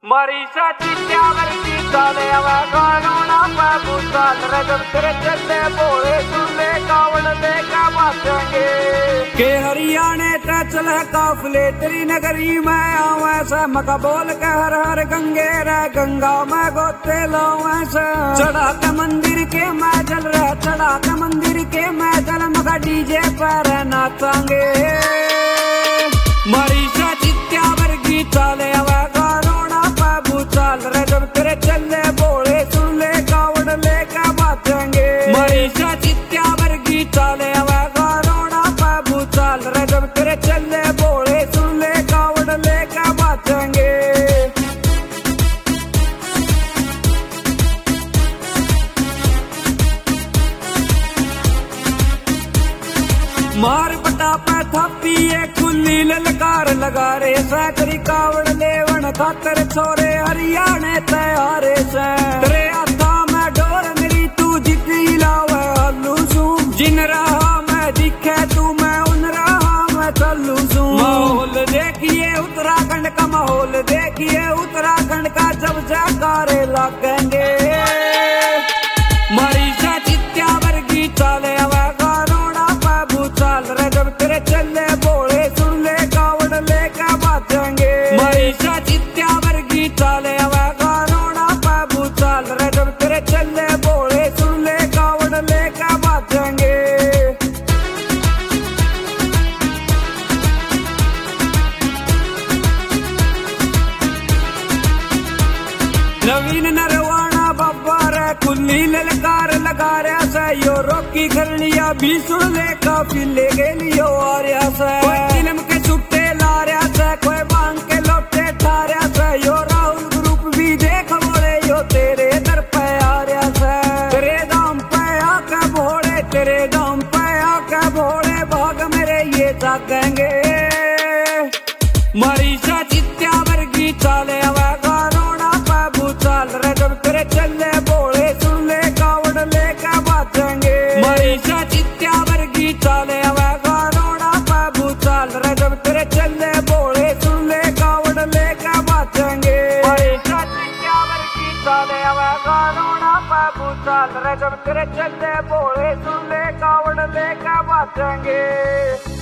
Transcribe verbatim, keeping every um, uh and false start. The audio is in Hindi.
मरीसा चिट्ट्यावर चाले आवा कानूना पे भूसाल रजब तेरे चले बोले सुनले कावड़ लेका बाचेंगे के हरियाणे ते चले काफले तेरी नगरी में आवे से मका बोल के हर हर गंगे रे गंगा में गोते लावे से चढ़ा के मंदिर के मैं जल रहे चढ़ा के मंदिर के मैं जल मका डीजे पर नाचेंगे मरीसा चिट्ट्यावर की चाले आवा चाल रजब तेरे चले बोले सुन ले कावड़ लेके बाचेंगे मरीसा चिट्ट्यावर की चाले आवा गारोड़ा पे भूचाल रजब तेरे चले बोले सुन ले कावड़ लेके बाचेंगे मार पटा पे थापी एक खुली ललकार लगा रे सैकरी कावड़ लेवन खातर छोरे हरियाणे तैयारे से तेरे हाथा में डोर मेरी तू जितनी लावे हल्लू सू जिन रहा मैं दिखे तू मैं उन रहा मैं चलू सू माहौल देखिए उत्तराखंड का माहौल देखिए उत्तराखंड का जब जयकारे लगेंगे मरीसा चिट्ट्यावर की चाले आवा गारोड़ा पे भूचाल रजब तेरे चले बोले सुन ले कावड़ लेके बाचेंगे मरीसा चिट्ट्यावर की चाले आवा गारोड़ा पे भूचाल रजब तेरे चले बोले सुन ले कावड़ लेके बाचेंगे नवीन नरवाना बाबा रे खुली ललकार लगा रहा से यो रोकी खरड़िया भी सुन ले काफी ले गेलियो आ रहा से कोई फिल्म के छुट्टे ला रहा से कोई बांग के लोटे ठा रहा से यो राहुल ग्रुप भी देख बोले यो तेरे दर पे आ रहा से तेरे दाम पे आके भोले तेरे दाम पे आके भोले भाग मेरे ये जागेंगे मरीसा चिट्ट्यावर की चाले आवा गारोड़ा पे भूचाल रजब तेरे चले बोले सुन ले कावड़ लेके बाचेंगे मरीसा चिट्ट्यावर की चाले आवा गारोड़ा पे भूचाल रजब तेरे चले बोले सुन ले कावड़ लेके बाचेंगे मरीसा चिट्ट्यावर की चाले आवा गारोड़ा पे भूचाल रजब तेरे चले बोले सुन ले कावड़ लेके बाचेंगे।